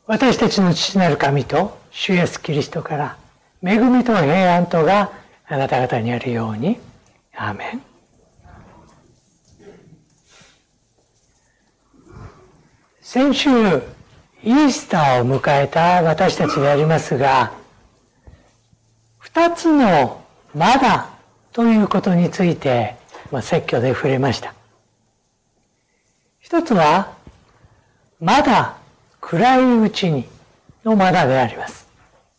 私たちの父なる神と主イエスキリストから恵みと平安とがあなた方にあるように。アーメン。先週イースターを迎えた私たちでありますが、二つのまだということについて説教で触れました。一つはまだ暗いうちにのまだであります。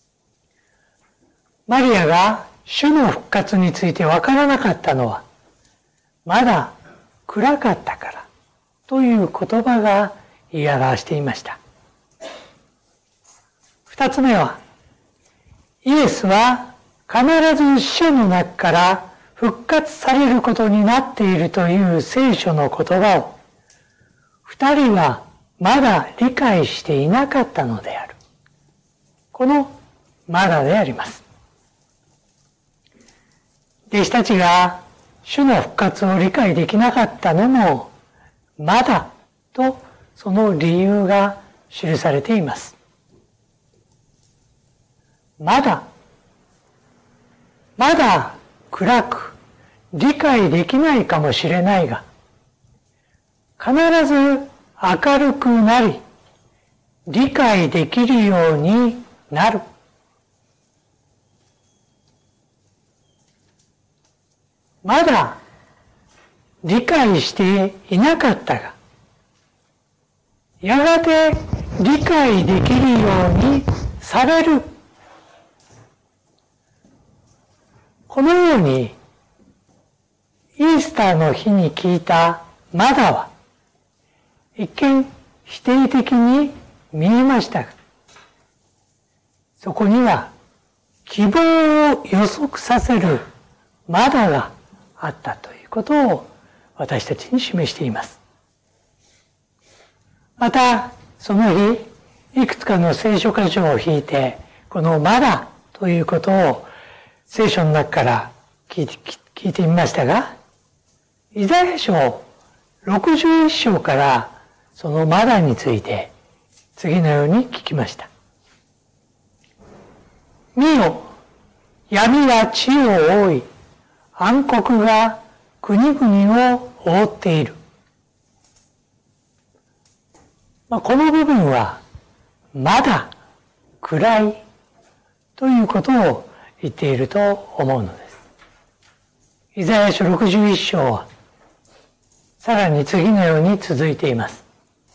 マリアが主の復活についてわからなかったのはまだ暗かったからという言葉が言い表していました。二つ目はイエスは必ず死者の中から復活されることになっているという聖書の言葉を二人はまだ理解していなかったのである。このまだであります。弟子たちが主の復活を理解できなかったのもまだとその理由が記されています。まだ暗く理解できないかもしれないが、必ず明るくなり理解できるようになる。まだ理解していなかったが、やがて理解できるようにされる。このようにイースターの日に聞いたまだは一見否定的に見えましたが、そこには希望を予測させるまだがあったということを私たちに示しています。またその日いくつかの聖書箇所を引いてこのまだということを聖書の中から聞いてみましたが、イザヤ書61章からそのまだについて次のように聞きました。見よ、闇が地を覆い、暗黒が国々を覆っている。この部分はまだ暗いということを言っていると思うのです。イザヤ書61章はさらに次のように続いています。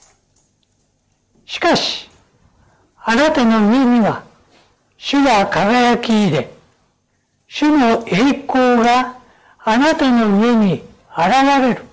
しかしあなたの上には主が輝き出、主の栄光があなたの上に現れる。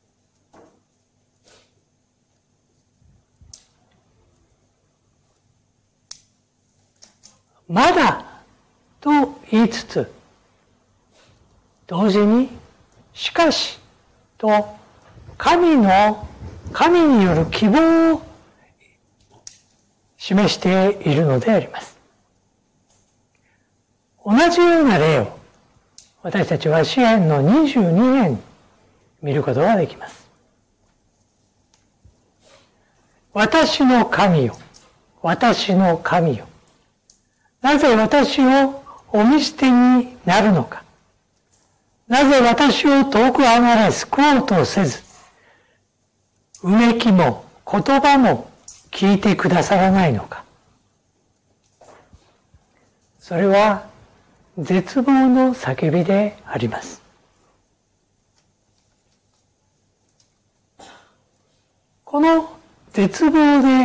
まだと言いつつ、同時にしかしと神による希望を示しているのであります。同じような例を私たちは詩編の22編に見ることができます。私の神よ、私の神よ、なぜ私をお見捨てになるのか。なぜ私を遠く離れ救おうとせず、うめきも言葉も聞いてくださらないのか。それは絶望の叫びであります。この絶望の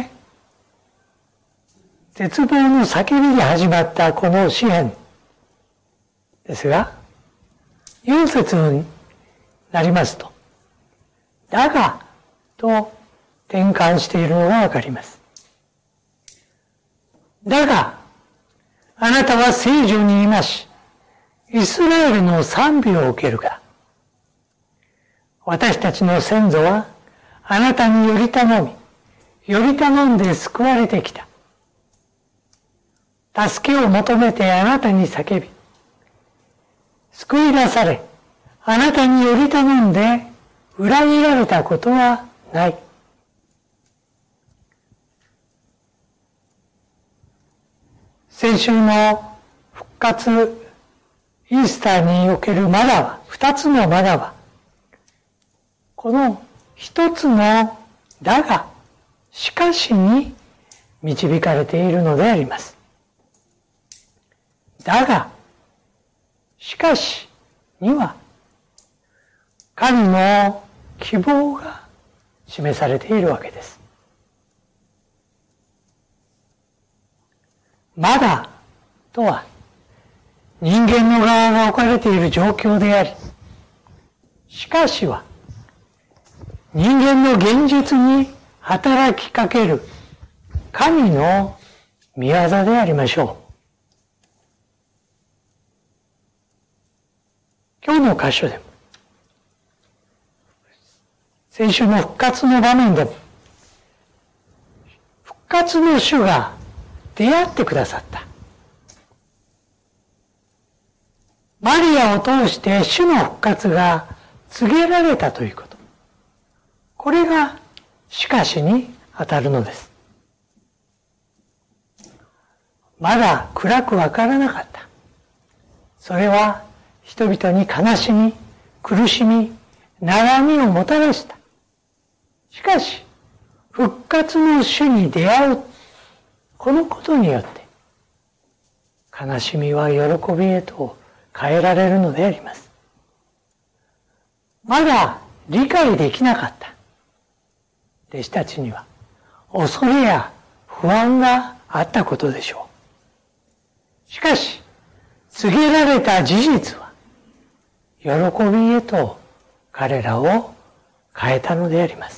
叫びで始まったこの詩編ですが、4節になりますと、だがと転換しているのがわかります。だが、あなたは聖女にいまし、イスラエルの賛美を受けるから。私たちの先祖はあなたにより頼んで救われてきた。助けを求めてあなたに叫び、救い出され、あなたにより頼んで裏切られたことはない。 先週の復活、イースターにおけるまだは、二つのまだは、この一つのだが、しかしに導かれているのであります。だが、しかしには、神の希望が示されているわけです。まだとは、人間の側が置かれている状況であり、しかしは、人間の現実に働きかける神の御業でありましょう。今日の箇所でも、先週の復活の場面でも、復活の主が出会ってくださった。マリアを通して主の復活が告げられたということ。これがしかしに当たるのです。まだ暗くわからなかった。それは人々に悲しみ、苦しみ、悩みをもたらした。しかし、復活の主に出会う、このことによって、悲しみは喜びへと変えられるのであります。まだ理解できなかった弟子たちには、恐れや不安があったことでしょう。しかし、告げられた事実は、喜びへと彼らを変えたのであります。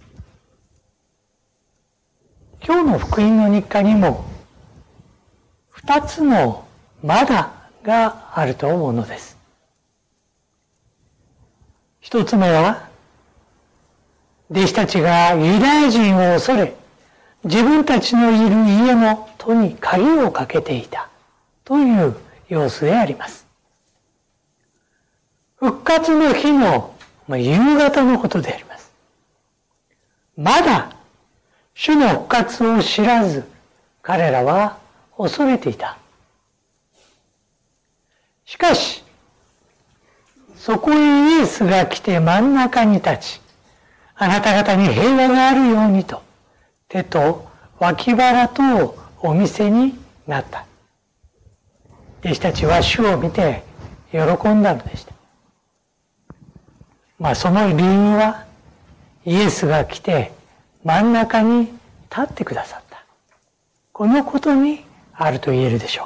今日の福音の日課にも、二つのまだがあると思うのです。一つ目は、弟子たちがユダヤ人を恐れ、自分たちのいる家の戸に鍵をかけていたという様子であります。復活の日の夕方のことであります。まだ主の復活を知らず、彼らは恐れていた。しかし、そこへイエスが来て真ん中に立ち、あなた方に平和があるようにと、手と脇腹とをお見せになった。弟子たちは主を見て喜んだのでした。その理由は、イエスが来て真ん中に立ってくださった。このことにあると言えるでしょう。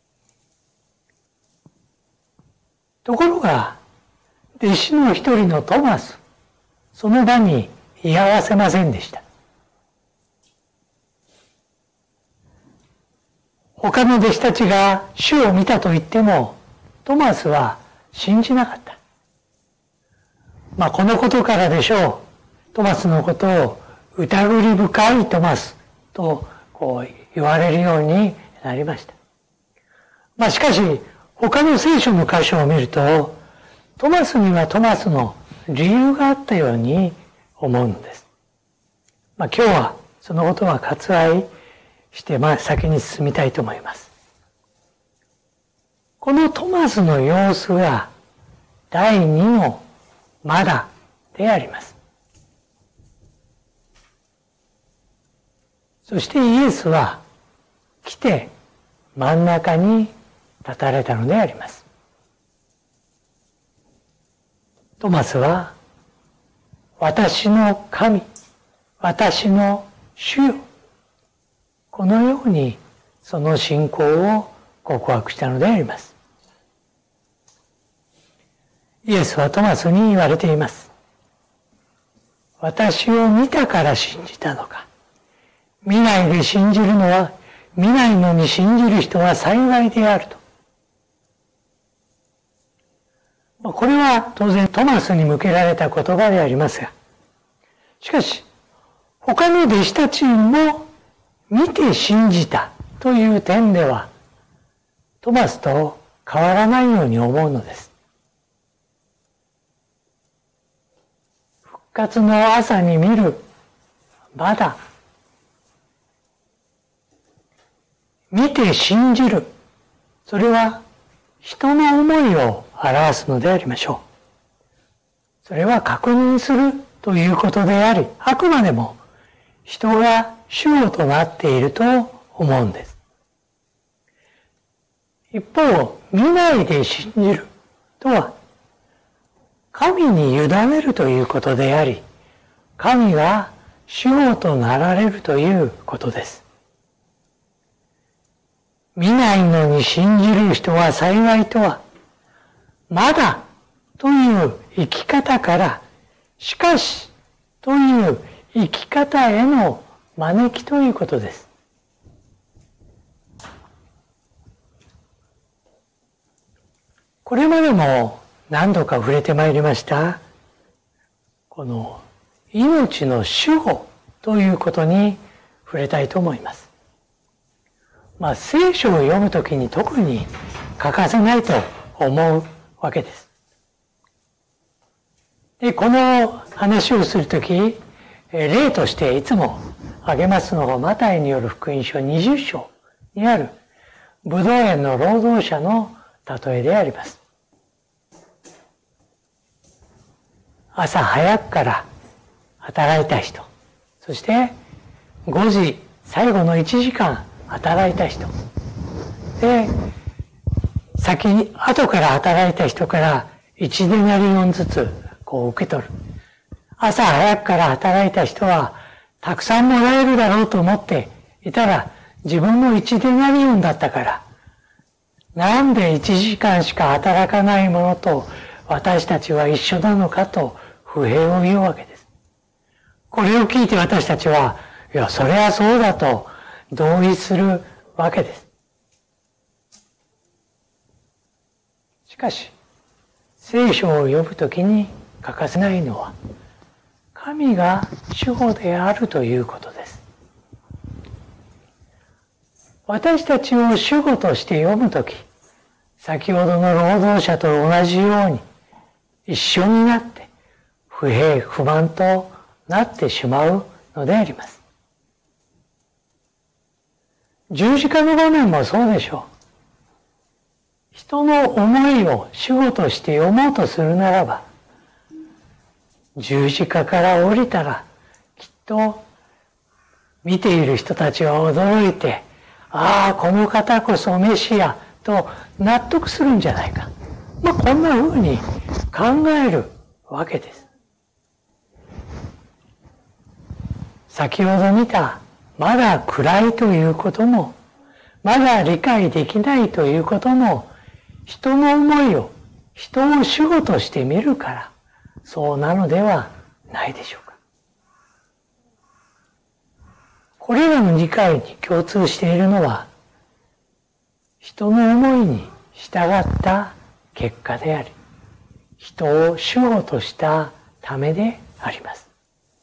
ところが、弟子の一人のトマス、その場に居合わせませんでした。他の弟子たちが主を見たと言っても、トマスは信じなかった。このことからでしょう。トマスのことを疑り深いトマスと言われるようになりました。しかし、他の聖書の箇所を見ると、トマスにはトマスの理由があったように思うのです。今日はそのことは割愛して先に進みたいと思います。このトマスの様子が第二のまだであります。そしてイエスは来て真ん中に立たれたのであります。トマスは、私の神、私の主よ、このようにその信仰を告白したのであります。イエスはトマスに言われています。私を見たから信じたのか。見ないで信じるのは、見ないのに信じる人は幸いであると。これは当然トマスに向けられた言葉でありますが、しかし、他の弟子たちも見て信じたという点では、トマスと変わらないように思うのです。復活の朝に見る、まだ、見見て信じる。それは人の思いを表すのでありましょう。それは確認するということであり、あくまでも人が主語となっていると思うんです。一方、見ないで信じるとは、神に委ねるということであり、神が主語となられるということです。見ないのに信じる人は幸いとは、まだという生き方から、しかしという生き方への招きということです。これまでも何度か触れてまいりました、この命の主語ということに触れたいと思います。聖書を読むときに特に欠かせないと思うわけです。で、この話をするとき、例としていつも挙げますのが、マタイによる福音書20章にあるブドウ園の労働者の例えであります。朝早くから働いた人、そして5時最後の1時間働いた人で、後から働いた人から1デナリオンずつ受け取る。朝早くから働いた人はたくさんもらえるだろうと思っていたら、自分も1デナリオンだったから、なんで1時間しか働かないものと私たちは一緒なのかと不平を言うわけです。これを聞いて私たちは、いや、それはそうだと同意するわけです。しかし、聖書を読むときに欠かせないのは、神が主語であるということです。私たちを主語として読むとき、先ほどの労働者と同じように一緒になって不平不満となってしまうのであります。十字架の場面もそうでしょう。人の思いを主語として読もうとするならば、十字架から降りたらきっと見ている人たちは驚いて、ああ、この方こそメシアと納得するんじゃないか。こんな風に考えるわけです。先ほど見た、まだ暗いということも、まだ理解できないということも、人の思いを、人を主語として見るから、そうなのではないでしょうか。これらの理解に共通しているのは、人の思いに従った結果であり、人を主語としたためであります。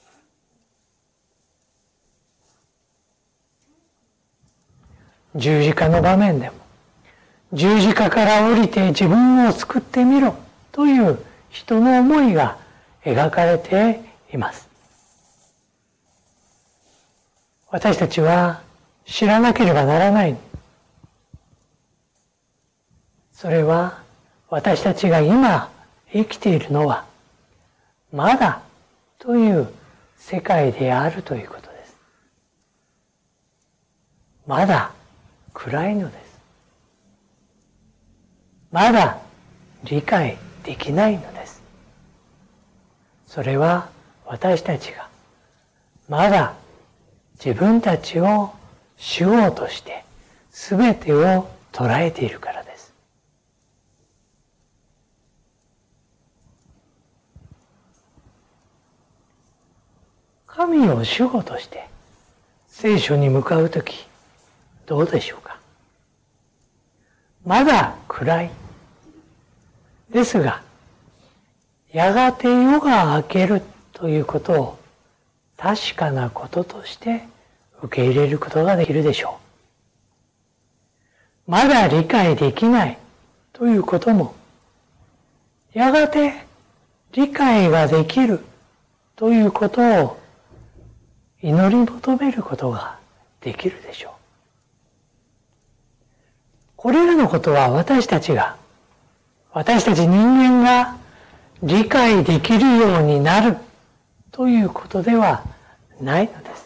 十字架の場面でも、十字架から降りて自分を救ってみろという人の思いが描かれています。私たちは知らなければならない。それは私たちが今生きているのはまだという世界であるということです。まだ暗いのです。まだ理解できないのです。それは私たちがまだ自分たちを主語として全てを捉えているからです。神を主語として聖書に向かうとき、どうでしょうか。まだ暗い。ですが、やがて夜が明けるということを確かなこととして受け入れることができるでしょう。まだ理解できないということも、やがて理解ができるということを祈り求めることができるでしょう。 これらのことは私たち人間が理解できるようになるということではないのです。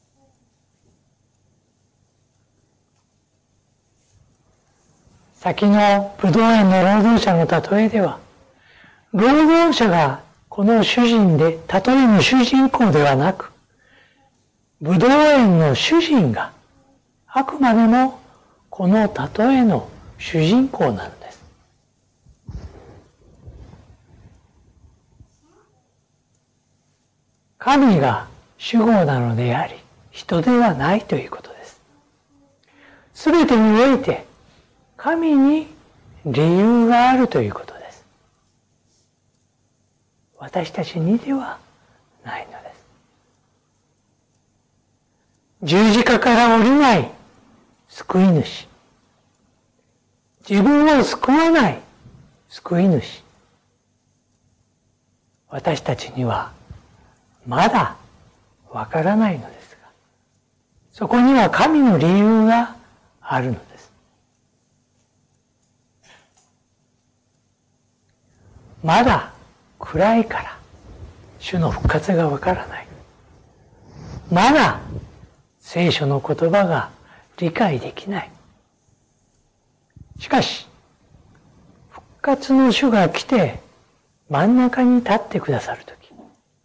先のブドウ園の労働者の例えでは、労働者がこの主人で、例えの主人公ではなく、ブドウ園の主人があくまでもこの例えの主人公なのです。神が主語なのであり、人ではないということです。すべてにおいて、神に理由があるということです。私たちにではないのです。十字架から降りない救い主。自分を救わない救い主。私たちにはまだわからないのですが、そこには神の理由があるのです。まだ暗いから主の復活がわからない。まだ聖書の言葉が理解できない。しかし、復活の主が来て真ん中に立ってくださるとき、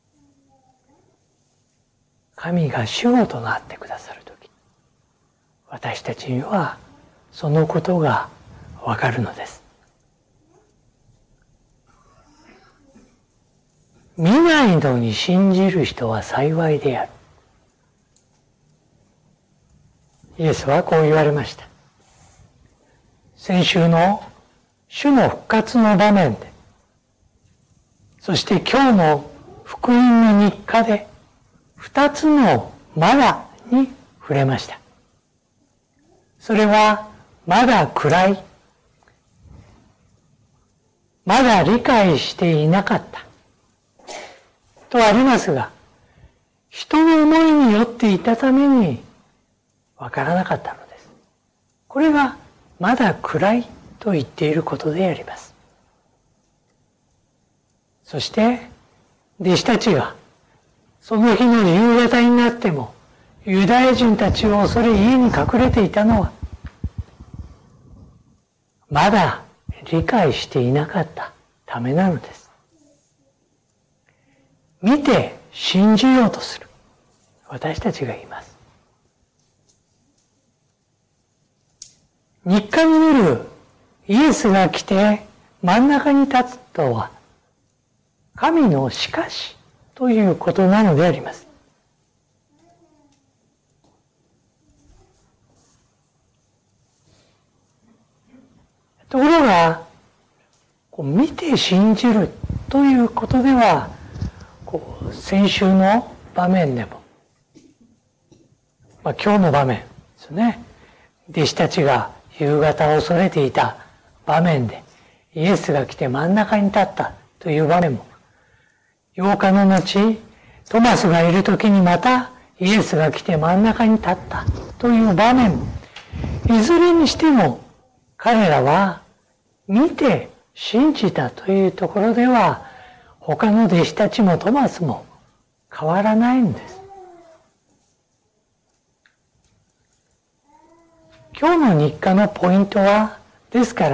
神が主語となってくださるとき、私たちにはそのことがわかるのです。見ないのに信じる人は幸いである。イエスはこう言われました。先週の主の復活の場面で、そして今日の福音の日課で、二つのまだに触れました。それは、まだ暗い。まだ理解していなかった。とありますが、人の思いによっていたためにわからなかったのです。これがまだ暗いと言っていることであります。そして、弟子たちがその日の夕方になってもユダヤ人たちを恐れ家に隠れていたのは、まだ理解していなかったためなのです。見て信じようとする私たちがいます。日課に見るイエスが来て真ん中に立つとは、神のしかしということなのであります。ところが、見て信じるということでは、先週の場面でも、今日の場面ですね。弟子たちが夕方恐れていた場面で、イエスが来て真ん中に立ったという場面も、8日の後、トマスがいる時にまたイエスが来て真ん中に立ったという場面も、いずれにしても彼らは見て信じたというところでは、他の弟子たちもトマスも変わらないんです。今日の日課のポイントは、ですから、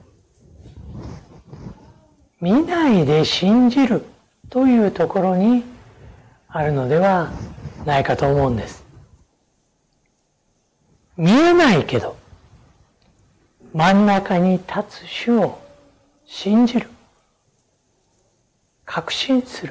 見ないで信じるというところにあるのではないかと思うんです。見えないけど、真ん中に立つ主を信じる。確信する。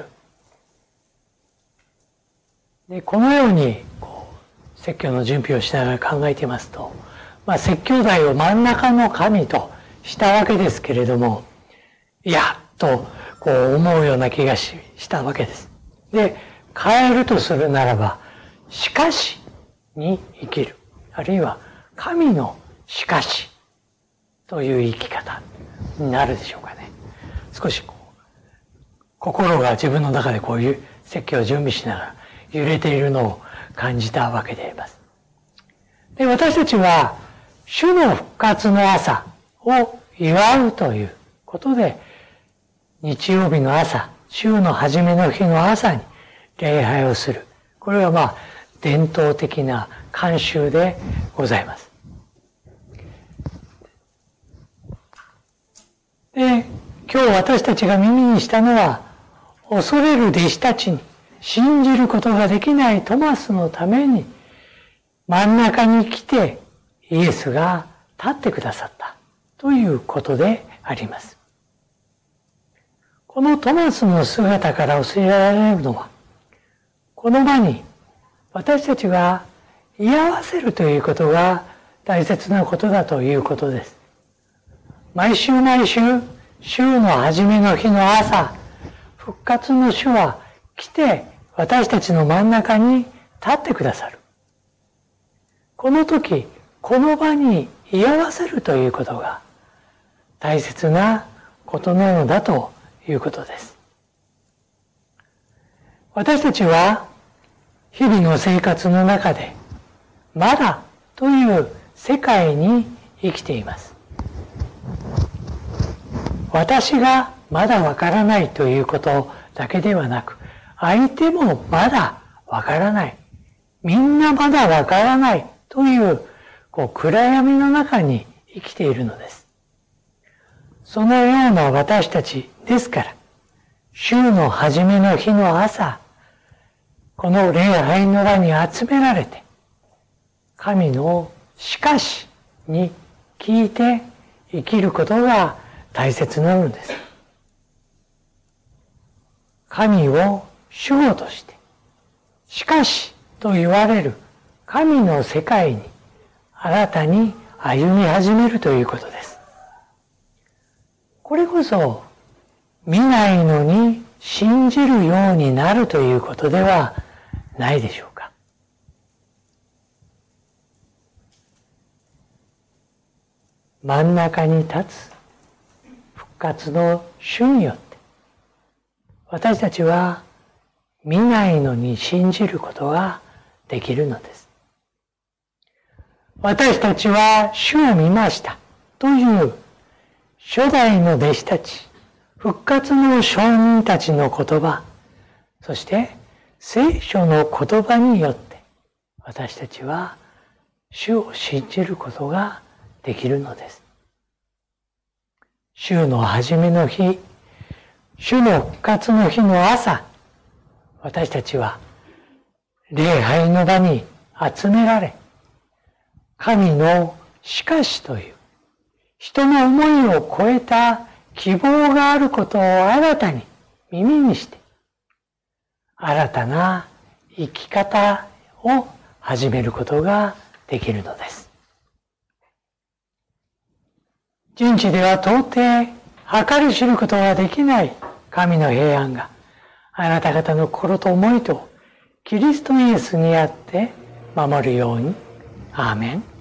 で、このように説教の準備をしながら考えていますと、説教題を真ん中の神としたわけですけれども、やっと思うような気がしたわけです。で、変えるとするならば、しかしに生きる。あるいは神のしかしという生き方になるでしょうかね。少し心が自分の中でこういう説教を準備しながら揺れているのを感じたわけであります。で、私たちは主の復活の朝を祝うということで、日曜日の朝、週の初めの日の朝に礼拝をする。これは伝統的な慣習でございます。で、今日私たちが耳にしたのは、恐れる弟子たちに信じることができないトマスのために真ん中に来てイエスが立ってくださったということであります。このトマスの姿から教えられるのは、この場に私たちが居合わせるということが大切なことだということです。毎週毎週、週の初めの日の朝、復活の主は来て私たちの真ん中に立ってくださる。この時、この場に居合わせるということが大切なことなのだということです。私たちは日々の生活の中でまだという世界に生きています。私がまだわからないということだけではなく、相手もまだわからない。みんなまだわからないという暗闇の中に生きているのです。そのような私たちですから、週の初めの日の朝、この礼拝の場に集められて、神のしかしに聞いて生きることが大切なのです。神を主語として、しかしと言われる神の世界に新たに歩み始めるということです。これこそ見ないのに信じるようになるということではないでしょうか。真ん中に立つ復活の主によって私たちは見ないのに信じることができるのです。私たちは主を見ましたという初代の弟子たち、復活の証人たちの言葉、そして聖書の言葉によって私たちは主を信じることができるのです。週の初めの日、主の復活の日の朝、私たちは礼拝の場に集められ、神のしかしという人の思いを超えた希望があることを新たに耳にして、新たな生き方を始めることができるのです。人知では到底計り知ることができない神の平安があなた方の心と思いとキリストイエスにあって守るように。アーメン。